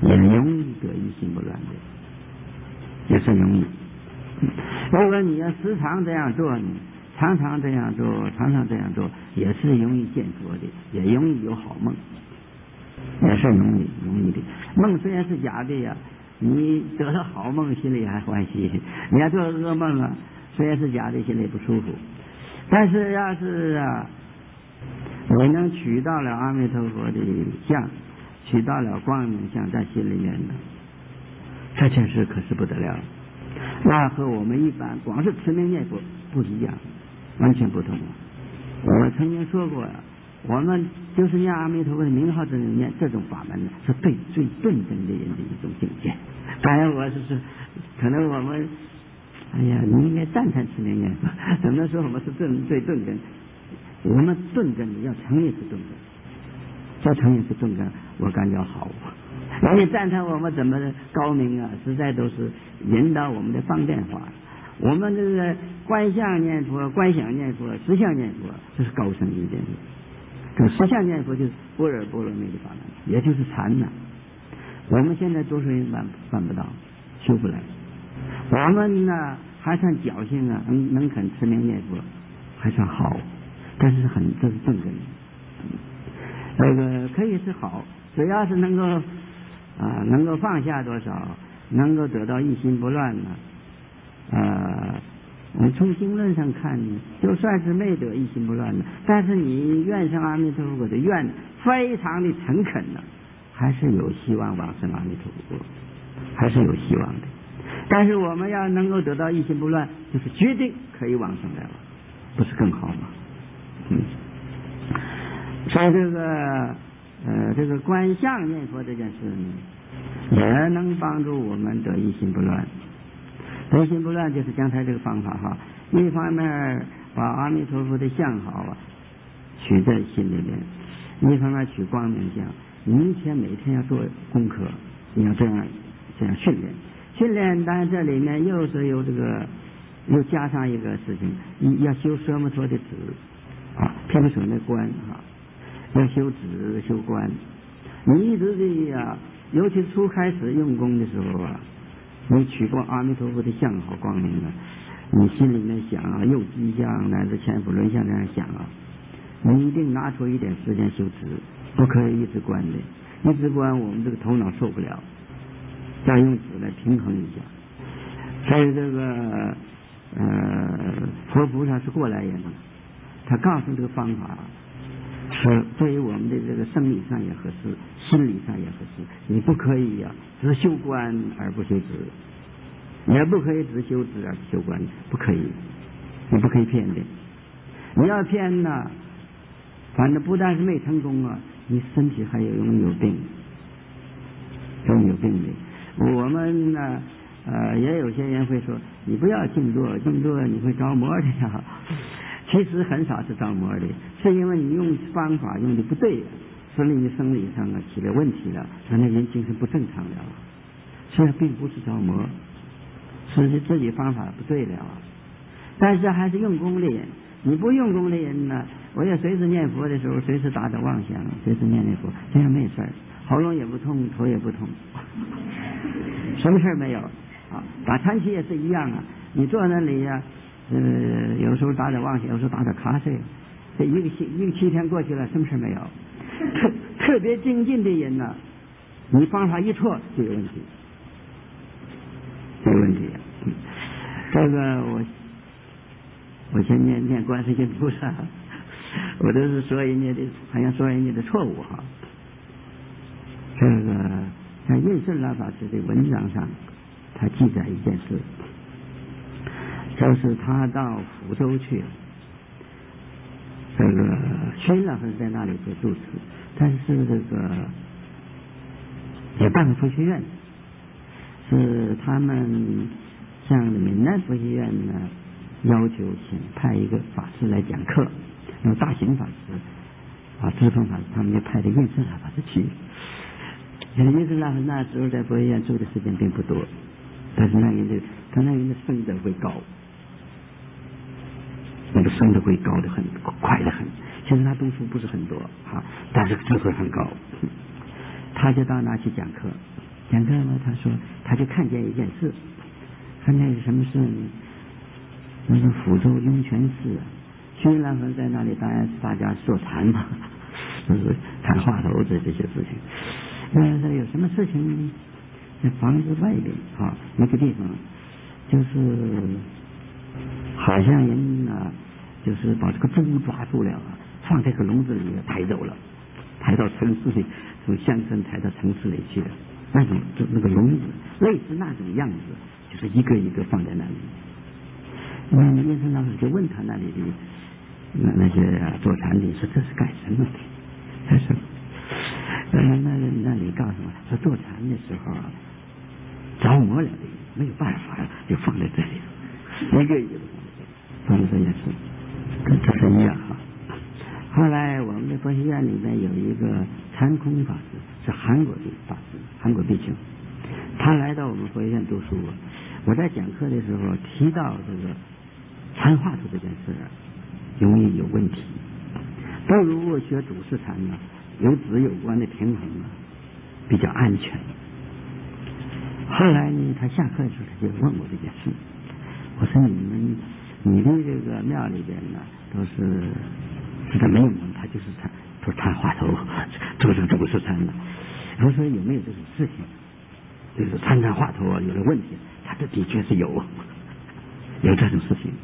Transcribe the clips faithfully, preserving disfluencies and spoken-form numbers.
也容易得一心不乱的，也是容易。如果你要时常这样做呢，常常这样做，常常这样做，也是容易见佛的，也容易有好梦，也是容易容易的。梦虽然是假的呀，你得了好梦，心里还欢喜；你要做噩梦了，虽然是假的，心里不舒服。但是要是啊，你能取到了阿弥陀佛的像，取到了光明像在心里面的，这件事可是不得了。那和我们一般光是持名念佛不一样，完全不同。我曾经说过，我们就是念阿弥陀佛的名号，这种念这种法门呢，是对最顿真的人的一种境界。当然，我是说，可能我们，哎呀，你应该赞叹持名念佛，怎么说我们是最最顿真？我们顿真的要承认是顿真，要承认是顿真，我感觉好。人家赞叹我们怎么高明啊，实在都是引导我们的方便法。我们这个观相念佛、观想念佛、实相念佛，这是高深一点的。这个实相念佛就是般若波罗蜜的法门，也就是禅呐。我们现在多数人办办不到，修不来。我们呢还算侥幸啊，能能肯持名念佛，还算好。但是很这是正根，这个可以是好，只要是能够啊能够放下多少，能够得到一心不乱呢，呃，我们从经论上看呢，就算是没得一心不乱的，但是你愿上阿弥陀佛的愿非常的诚恳呢，还是有希望往生阿弥陀佛，还是有希望的。但是我们要能够得到一心不乱，就是决定可以往生来了，不是更好吗？嗯，所以这个呃这个观相念佛这件事呢，也能帮助我们得一心不乱。得一心不乱就是刚才这个方法哈，一方面把阿弥陀佛的相好啊取在心里面，一方面取光明相。你一天每天要做功课，你要这样这样训练。训练当然这里面又是有这个又加上一个事情，你要修奢摩陀的止啊，譬如说那观啊，要修止修观。你一直的呀，尤其初开始用功的时候啊，你取过阿弥陀佛的相好光明啊，你心里面想啊，右机相乃至千佛轮相这样想啊，你一定拿出一点时间修止，不可以一直观的，一直观我们这个头脑受不了，要用止来平衡一下。所以这个呃，佛菩萨是过来人，他告诉这个方法是对于我们的这个生理上也合适，心理上也合适。你不可以呀、啊，只修观而不修止，也不可以只修止而不修观，不可以，你不可以骗的。你要骗呢，反正不但是没成功啊，你身体还有容易有病，容易有病的。我们呢，呃，也有些人会说，你不要静坐，静坐你会着魔的呀。其实很少是着魔的，是因为你用方法用的不对，使你生理上啊起了问题了，让那人精神不正常了。所以并不是着魔，是自己方法不对了。但是还是用功的人，你不用功的人呢，我也随时念佛的时候，随时打打妄想，随时念念佛，这样没事儿，喉咙也不痛，头也不痛，什么事儿没有啊。打禅期也是一样啊，你坐那里呀、啊。呃，有时候打点妄想，有时候打点瞌睡，这一个七一个七天过去了，什么事没有。特特别精进的人呢，你方法一错就有问题，有问题。嗯、这个我我先念念观世音菩萨，我都是说人家的，好像说人家的错误哈。这个在印顺拉法师的文章上，他记载一件事。就是他到福州去，这个宣老师在那里做住持，但是这个也办个佛学院，是他们向闽南佛学院呢要求请派一个法师来讲课，那么大行法师啊，智通法师他们就派的印顺老法师去。印顺老师那时候在佛学院住的时间并不多，但是那人的他那人的升德会高。那个升得会高的很，快得很。其实他读书不是很多啊，但是智慧很高。他就到那去讲课， 讲课呢，他说他就看见一件事，看见什么事呢？那个福州雍泉寺，薛兰芬在那里，当然是大家坐禅嘛，就是看话头子这些事情。那这有什么事情呢？在房子外边啊，那个地方，就是好像人啊，就是把这个猪抓住了，放这个笼子里抬走了，抬到城市里，从乡村抬到城市里去了。那种就那个笼子，类似那种样子，就是一个一个放在那里。那叶生老师就问他那里的那那些坐禅的说这是干什么的？他说，呃，那那你告诉我，说坐禅的时候啊，着魔了的，没有办法，就放在这里，一个一个放在这里，放在这也是，跟这是一样哈。后来我们的佛学院里面有一个禅空法师，是韩国的法师，韩国弟兄，他来到我们佛学院读书，我在讲课的时候提到这个禅话头这件事容易有问题，不如学主事禅呢，有止有观的平衡啊，比较安全。后来呢，他下课的时候他就问我这件事，我说你们你的这个庙里边呢，都是是他没有，他就是禅，都是禅话头，都是主事禅的。我说有没有这种事情？就是参禅话头啊，有了问题，他这的确是有，有这种事情。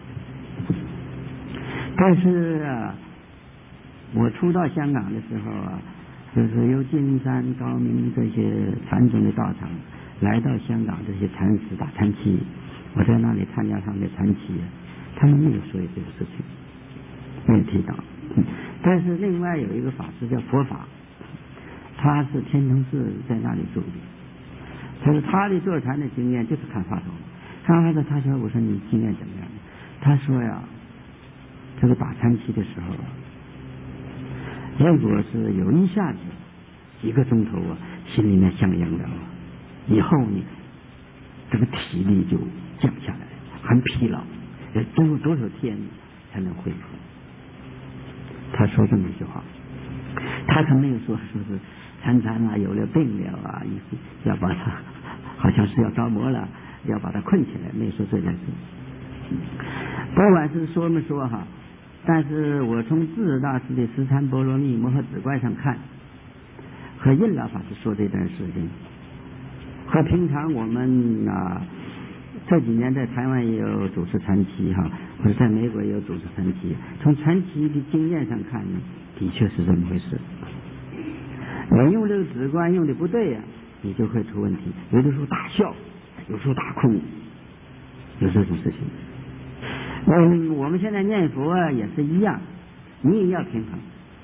但是啊，我初到香港的时候啊，就是由金山、高明这些禅宗的道场来到香港，这些禅师打禅期，我在那里参加他们的禅期，他们没有说这个事情，没有提到。但是另外有一个法师叫佛法，他是天童寺在那里住的，他说他的坐禅的经验就是看话头，看话头，他说我说你经验怎么样？他说呀，这个打禅期的时候，如果是有一下子几个钟头啊，心里面相应的，以后呢，这个体力就降下来，很疲劳，要多多少天才能恢复？他说这么一句话，他可没有说说是参禅啊，有了病了啊，要把他好像是要着魔了，要把他困起来，没有说这件事。不管是说没说哈，但是我从智大师的《十禅波罗蜜摩诃止观》上看，和印老法师说这件事情，和平常我们啊这几年在台湾也有主持禅期哈，或者在美国也有主持禅期，从禅期的经验上看呢，的确是这么回事。你用这个止观用的不对呀、啊，你就会出问题。有的时候大笑，有时候大哭，有这种事情。嗯，我们现在念佛啊也是一样，你也要平衡。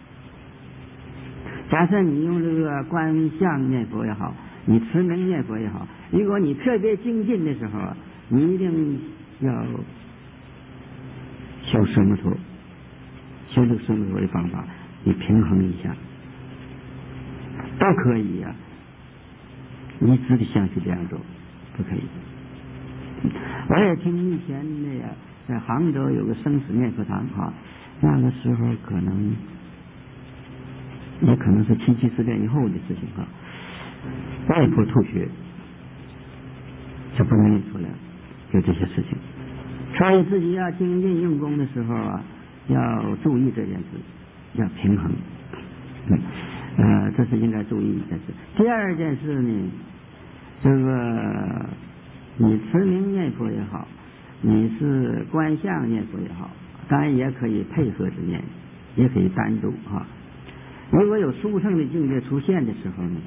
假设你用这个观相念佛也好，你持名念佛也好，如果你特别精进的时候，你一定要修奢摩陀，修这个奢摩陀的方法，你平衡一下，都可以呀、啊。一致的相去这样做，都可以。我也听以前那个在杭州有个生死念佛堂哈，那个时候可能也可能是七七事变以后的事情哈，外婆吐血，就不容易出来，有这些事情。所以自己要精进用功的时候啊，要注意这件事，要平衡。嗯，呃，这是应该注意一件事。第二件事呢，这个你持名念佛也好，你是观相念佛也好，当然也可以配合着念，也可以单独哈。如果有殊胜的境界出现的时候呢，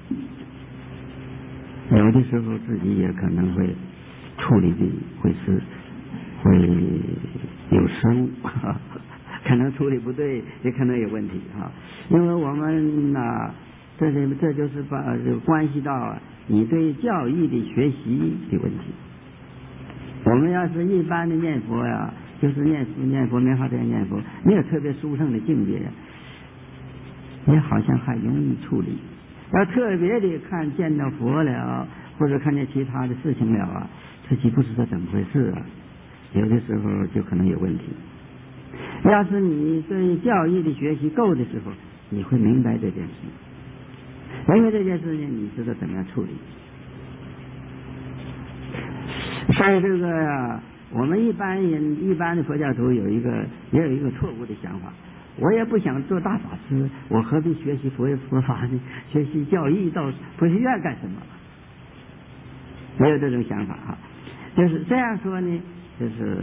有的时候自己也可能会处理的会是会有失误，可能处理不对，也可能有问题哈。因为我们呐、啊，这这这就是把这关系到你对教义的学习的问题。我们要是一般的念佛呀，就是念念佛没法这样念佛，没有特别殊胜的境界，也好像还容易处理。要特别的看见到佛了，或者看见其他的事情了啊，自己不知道怎么回事啊，有的时候就可能有问题。要是你对教义的学习够的时候，你会明白这件事。 因为这件事情你知道怎么样处理。所以这个我们一般人一般的佛教徒有一个也有一个错误的想法，我也不想做大法师，我何必学习佛佛法呢？学习教义到佛学院干什么？没有这种想法哈。就是这样说呢，就是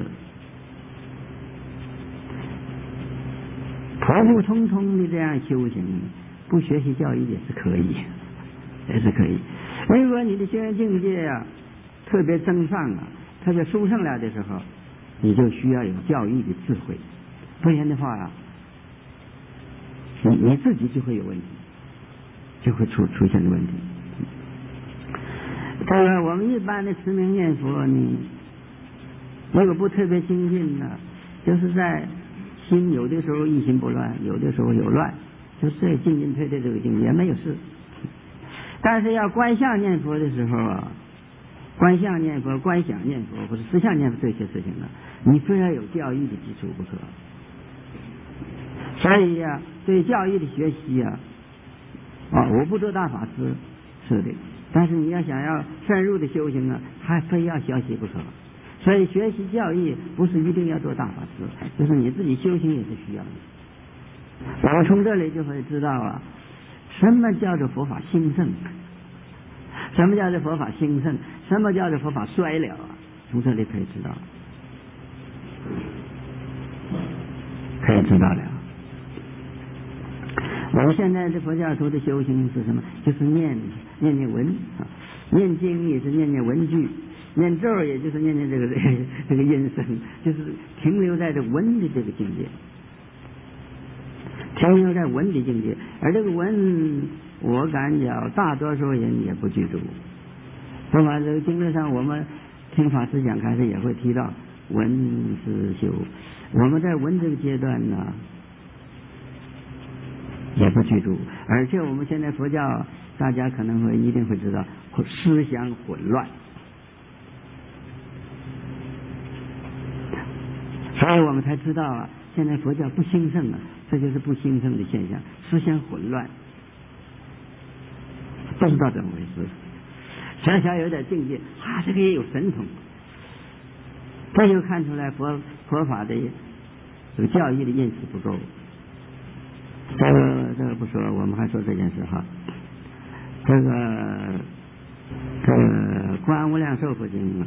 普普通通的这样修行，不学习教义也是可以，也是可以。如果你的修行境界啊特别增上啊，特别殊胜了的时候，你就需要有教义的智慧，不然的话啊，你你自己就会有问题，就会出出现问题。这个我们一般的持名念佛呢，如果不特别精进呢，就是在心有的时候一心不乱，有的时候有乱，就是这进进退退这个境界没有事。但是要观相念佛的时候啊，观相念佛、观想念佛或者实相念佛这些事情呢，你非要有教义的基础不可。所以呀、啊，对教义的学习啊，啊，我不做大法师，是的。但是你要想要深入的修行呢，还非要学习不可。所以学习教义不是一定要做大法师，就是你自己修行也是需要的。我们从这里就会知道啊，什么叫做佛法兴盛，什么叫做佛法兴盛，什么叫做佛法衰了啊？从这里可以知道，可以知道了。我们现在的佛教徒的修行是什么？就是念念念文啊，念经也是念念文句，念咒也就是念念这个这个音声，就是停留在这文的这个境界，停留在文的境界。而这个文，我感觉大多数人也不记住。那么这个经论上，我们听法师讲开始也会提到文是修，我们在文这个阶段呢，也不记住，而且我们现在佛教大家可能会一定会知道思想混乱，所以我们才知道啊，现在佛教不兴盛啊，这就是不兴盛的现象，思想混乱，不知道怎么回事，小小有点境界啊，这个也有神通，这就看出来佛佛法的这个教义的认识不够。这个这个不说，我们还说这件事哈。这个这个观无量寿佛经啊，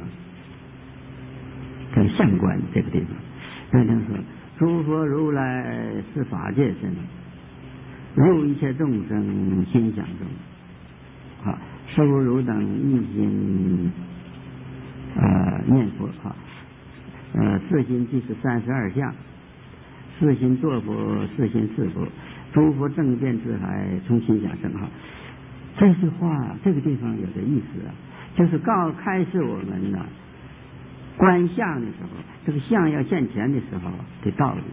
在相观这个地方，那就说诸佛如来是法界身，入一切众生心想中，啊，受汝等一心呃念佛哈，呃四心即是三十二相，四心作佛，四心是佛。诸佛正见之海，从心想生哈。这句话这个地方有的意思啊，就是告开示我们呢、啊，观相的时候，这个相要现前的时候的道理，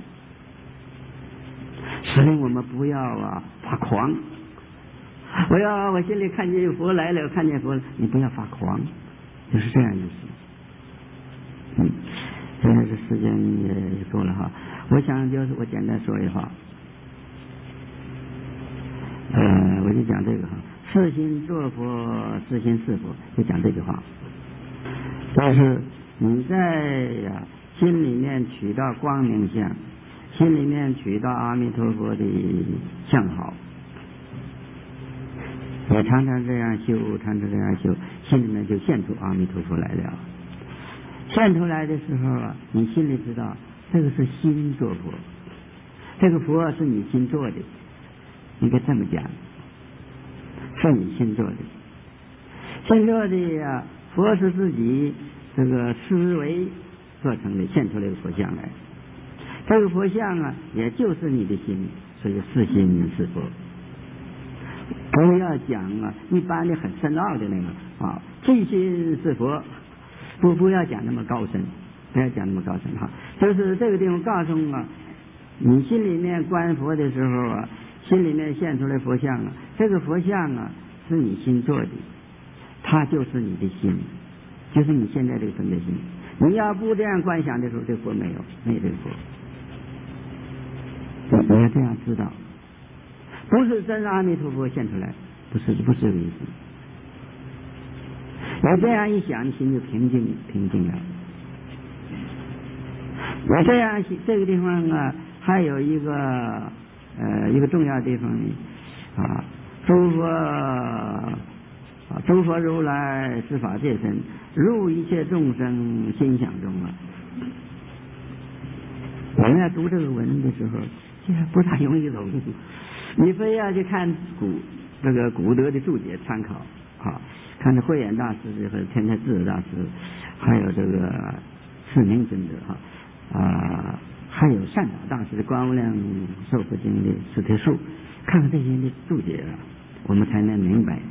使令我们不要啊发狂。我要我心里看见佛来了，看见佛了，你不要发狂，就是这样意思。嗯，现在这时间也够了哈，我想就是我简单说一话。呃，我就讲这个哈，四心作佛，四心是佛，就讲这句话。但是你在呀、啊、心里面取到光明相，心里面取到阿弥陀佛的相好，你常常这样修，常常这样修，心里面就现出阿弥陀佛来了。现出来的时候啊，你心里知道这个是心作佛，这个佛是你心做的。应该这么讲，是你心做的，心做的呀，佛是自己这个思维做成的，现出来的佛像来。这个佛像啊，也就是你的心，所以是心是佛。不要讲啊，一般的很深奥的那个啊，这心是佛，不不要讲那么高深，不要讲那么高深哈。就是这个地方告诉啊，你心里面观佛的时候啊。心里面现出来佛像啊，这个佛像啊是你心做的，它就是你的心，就是你现在这个分别心。你要不这样观想的时候，这佛没有，没有这个佛。你要这样知道，不是真阿弥陀佛现出来， 不是不是这个意思。我这样一想，心就平静平静了。我这样这个地方啊，还有一个呃一个重要的地方呢啊，诸佛啊，诸佛如来是法界身，入一切众生心想中啊。我们要读这个文的时候，这不大容易懂。你非要去看古这个古德的注解参考啊，看这慧眼大师和天台智大师，还有这个释明尊者哈。啊，还有善导大师的《观无量寿佛经》的释帖书，看看这些的注解啊，我们才能明白。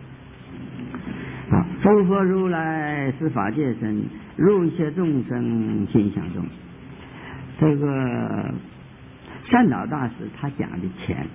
啊，诸佛如来是法界身，入一切众生心想中。这个善导大师他讲的浅，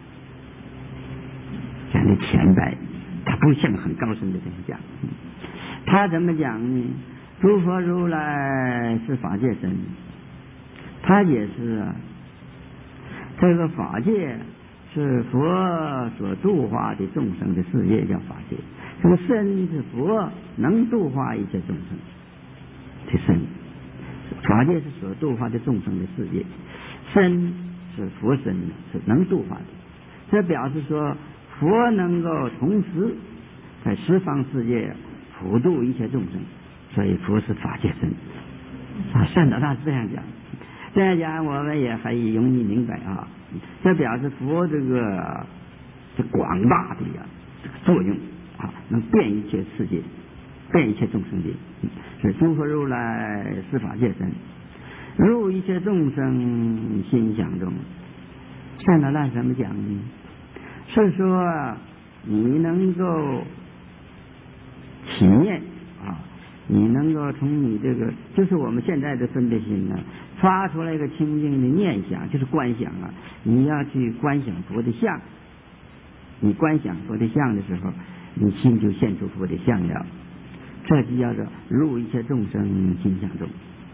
讲的浅白，他不像很高深的这样讲。他怎么讲呢？诸佛如来是法界身。他也是啊，这个法界是佛所度化的众生的事业，叫法界。这个身是佛能度化一切众生的身，法界是所度化的众生的事业，身是佛身，是能度化的。这表示说，佛能够同时在十方世界普度一切众生，所以佛是法界身。啊，善导大师这样讲。这样讲我们也很容易明白啊，这表示佛这个这广大的呀、啊、这个作用啊，能遍一切世界，遍一切众生界。是诸佛如来是法界身，入一切众生心想中。善导大师怎么讲呢？是说你能够体验啊，你能够从你这个，就是我们现在的分别心呢，发出来一个清净的念想，就是观想啊。你要去观想佛的像，你观想佛的像的时候，你心就现出佛的像了，这就叫做入一切众生心想中。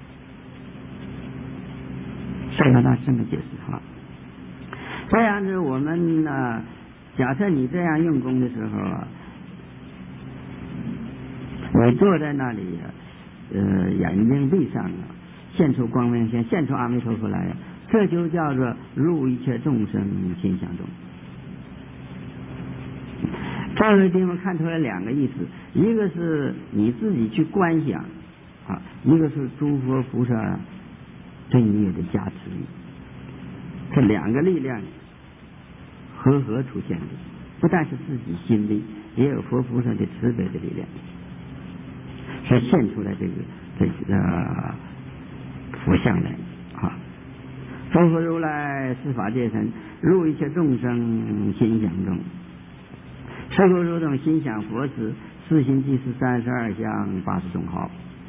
善导大师这么解释哈。这样子我们呢，假设你这样用功的时候啊，我坐在那里啊，呃，眼睛闭上了，现出光明现，现出阿弥陀佛来呀，这就叫做入一切众生心想中。这个地方看出来两个意思，一个是你自己去观想啊，一个是诸佛菩萨对你的加持，这两个力量合合出现的，不但是自己心里，也有佛菩萨的慈悲的力量，才现出来这个这个佛像来啊。诸佛如来是法界身，入一切众生心想中。是故如等心想佛时，四心即是三十二相八十种好。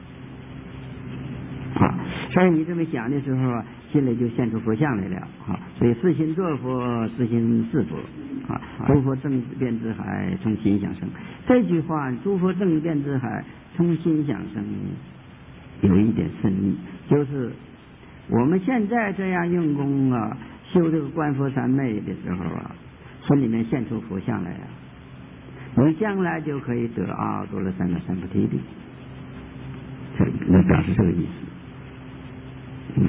啊，所以你这么想的时候啊，心里就现出佛像来了啊。所以四心作佛，四心是佛啊。诸佛正遍之海，从心想生。这句话，诸佛正遍之海，从心想生，有一点深意，就是我们现在这样用功啊，修这个观佛三昧的时候啊，心里面现出佛像来啊。你将来就可以得阿耨多罗三藐三菩提的，这那表示这个意思。嗯，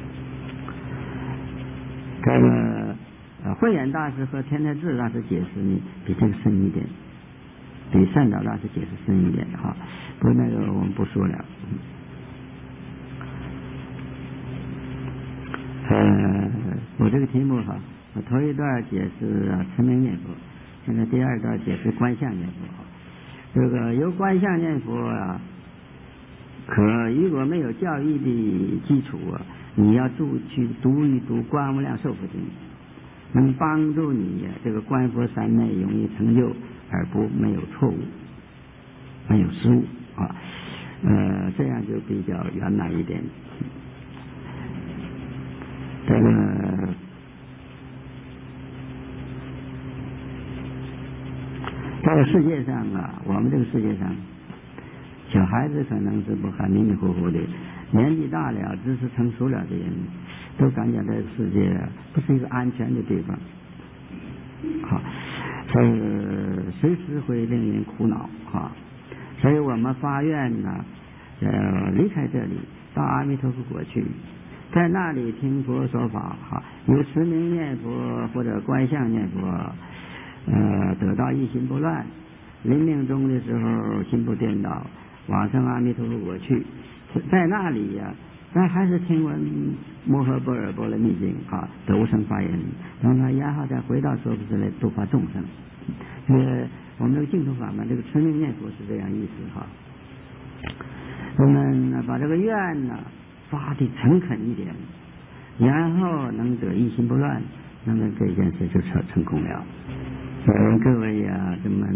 这个呃慧眼大师和天台智大师解释呢，比这个深一点，比善导大师解释深一点哈。不过那个我们不说了。呃，我这个题目哈，我头一段解释啊持名念佛。现在第二段解释观相念佛，这个由观相念佛啊，可如果没有教义的基础啊，你要读去读一读《观无量寿佛经》，能帮助你、啊、这个观佛三昧容易成就，而不没有错误，没有失误啊，呃，这样就比较圆满一点。这个。这个世界上啊，我们这个世界上，小孩子可能是不还迷迷糊糊的，年纪大了、知识成熟了的人，都感觉这个世界不是一个安全的地方。好， 是随时会令人苦恼啊。所以我们发愿呢，呃，离开这里，到阿弥陀佛国去，在那里听佛说法哈，有持名念佛或者观相念佛，呃，得到一心不乱，临命终的时候心不颠倒，往生阿弥陀佛国去，在那里呀、啊。但还是听闻摩诃般若波罗蜜经啊，得无生法忍，然后然后再回到娑婆世来度化众生。这个我们这个净土法门，这个持名念佛是这样意思哈。我们把这个愿呢发的诚恳一点，然后能得一心不乱，那么这件事就成成功了。呃，各位呀、啊，这么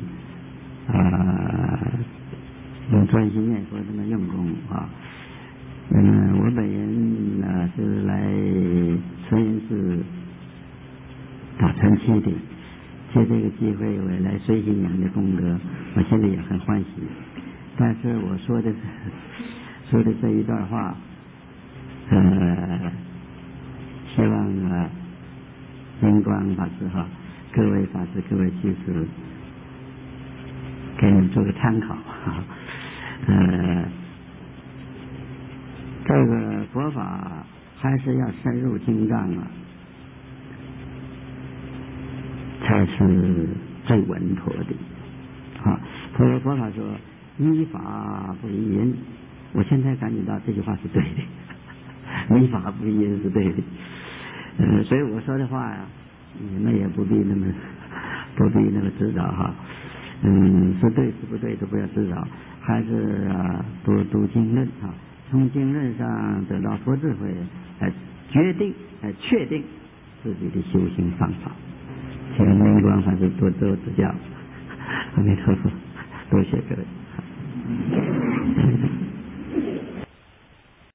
啊，用专心念佛这么用功啊。嗯，我本人呢是来慈云寺打禅期的，借这个机会我来随喜你们的功德，我心里也很欢喜。但是我说的说的这一段话，呃，希望啊，灵光法师哈，各位法师、各位居士，给你们做个参考哈，呃。这个佛法还是要深入经藏啊，才是最稳妥的。啊，佛佛法说依法不依因，我现在感觉到这句话是对的，依法不依因是对的。呃，所以我说的话呀、啊，你们也不必那么不必那么执着哈。嗯，是对是不对都不要执着，还是啊多读经论啊。从经论上得到佛智慧，来决定、来确定自己的修行方法。请灵光法师多多指教，阿弥陀佛，多谢各位。